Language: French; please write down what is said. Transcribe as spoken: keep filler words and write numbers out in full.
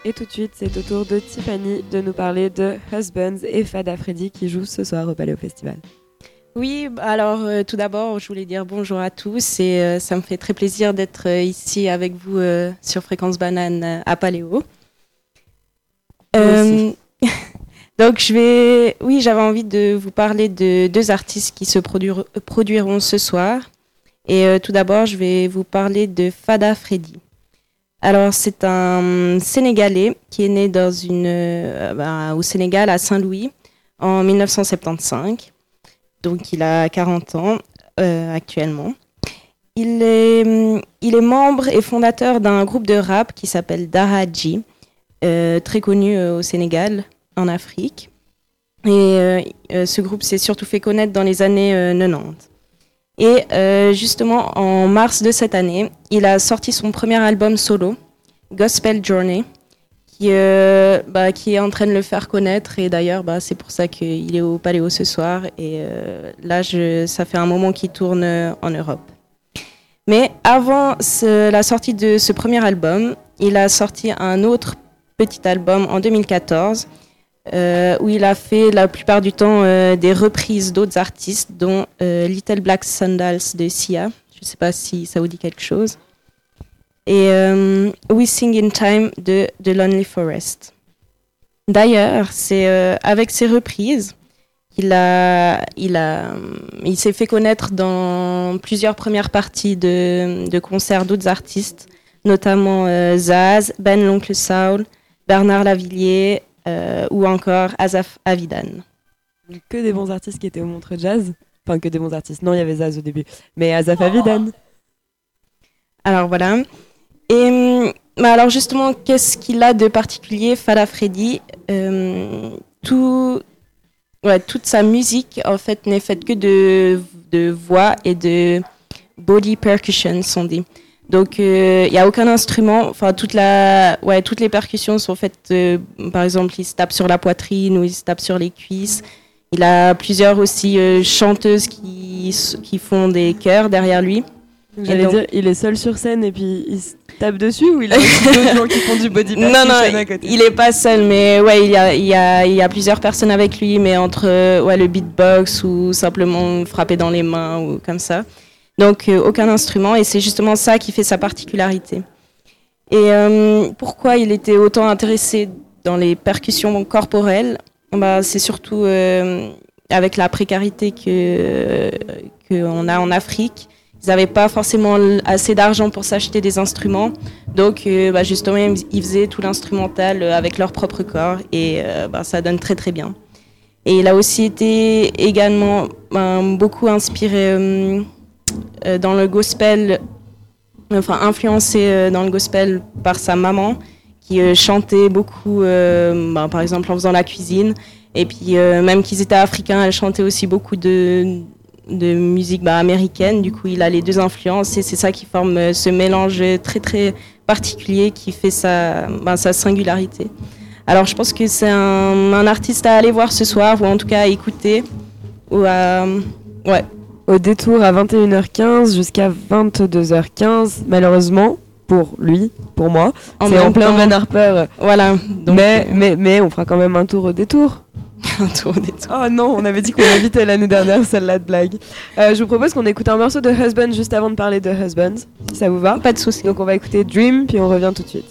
Et tout de suite, c'est au tour de Tiffany de nous parler de Husbands et Fada Freddy qui jouent ce soir au Paléo Festival. Oui, alors euh, tout d'abord, je voulais dire bonjour à tous et euh, ça me fait très plaisir d'être euh, ici avec vous euh, sur Fréquence Banane euh, à Paléo. Euh, donc je vais, oui, j'avais envie de vous parler de deux artistes qui se produire, produiront ce soir. Et euh, tout d'abord, je vais vous parler de Fada Freddy. Alors c'est un Sénégalais qui est né dans une, euh, bah, au Sénégal à Saint-Louis en dix-neuf cent soixante-quinze. Donc il a quarante ans euh, actuellement. Il est, il est membre et fondateur d'un groupe de rap qui s'appelle Daraji, euh, très connu euh, au Sénégal, en Afrique. Et euh, euh, ce groupe s'est surtout fait connaître dans les années euh, quatre-vingt-dix. Et euh, justement, en mars de cette année, il a sorti son premier album solo, Gospel Journey, qui, euh, bah, qui est en train de le faire connaître. Et d'ailleurs, bah, c'est pour ça qu'il est au Paléo ce soir. Et euh, là, je, ça fait un moment qu'il tourne en Europe. Mais avant ce, la sortie de ce premier album, il a sorti un autre petit album en deux mille quatorze, euh, où il a fait la plupart du temps euh, des reprises d'autres artistes, dont euh, Little Black Sandals de Sia. Je ne sais pas si ça vous dit quelque chose. Et euh, We Sing in Time de The Lonely Forest. D'ailleurs, c'est euh, avec ces reprises qu'il a, il a, il s'est fait connaître dans plusieurs premières parties de, de concerts d'autres artistes, notamment euh, Zaz, Ben l'Oncle Saul, Bernard Lavilliers euh, ou encore Asaf Avidan. Que des bons artistes qui étaient au Montreux Jazz. Enfin, que des bons artistes. Non, il y avait Zaz au début. Mais Asaf Avidan. Alors voilà. Et bah alors justement, qu'est-ce qu'il a de particulier, Fada Freddy? euh, tout, ouais, toute sa musique, en fait, n'est faite que de, de voix et de body percussion, sont dit. Donc, il euh, n'y a aucun instrument. Enfin, toute la, ouais, toutes les percussions sont faites, euh, par exemple, il se tape sur la poitrine ou il se tape sur les cuisses. Il a plusieurs aussi euh, chanteuses qui, qui font des chœurs derrière lui. J'allais donc... dire, il est seul sur scène et puis il se tape dessus ou il a aussi d'autres gens qui font du body percussion non, non, à côté? Il est pas seul, mais ouais, il y a, il y a, il y a plusieurs personnes avec lui, mais entre ouais, le beatbox ou simplement frapper dans les mains ou comme ça. Donc euh, aucun instrument, et c'est justement ça qui fait sa particularité. Et euh, pourquoi il était autant intéressé dans les percussions corporelles? Bah, c'est surtout euh, avec la précarité que euh, qu'on a en Afrique. Ils n'avaient pas forcément assez d'argent pour s'acheter des instruments. Donc, euh, bah, justement, ils faisaient tout l'instrumental avec leur propre corps. Et euh, bah, ça donne très, très bien. Et il a aussi été également euh, beaucoup inspiré euh, euh, dans le gospel, enfin, influencé euh, dans le gospel par sa maman, qui euh, chantait beaucoup, euh, bah, par exemple, en faisant la cuisine. Et puis, euh, même qu'ils étaient africains, elle chantait aussi beaucoup de... de musique bah, américaine. Du coup, il a les deux influences et c'est ça qui forme euh, ce mélange très très particulier qui fait sa, bah, sa singularité. Alors je pense que c'est un, un artiste à aller voir ce soir, ou en tout cas à écouter. Ou à, ouais. Au détour à vingt et une heures quinze jusqu'à vingt-deux heures quinze, malheureusement, pour lui, pour moi, en c'est en plein temps, Ben Harper. Voilà. Donc, mais, mais, mais on fera quand même un tour au détour. Un tour au détour. Oh non, on avait dit qu'on invitait l'année dernière celle-là de blague. Euh, je vous propose qu'on écoute un morceau de Husband juste avant de parler de Husbands, si ça vous va. Pas de souci. Donc on va écouter Dream, puis on revient tout de suite.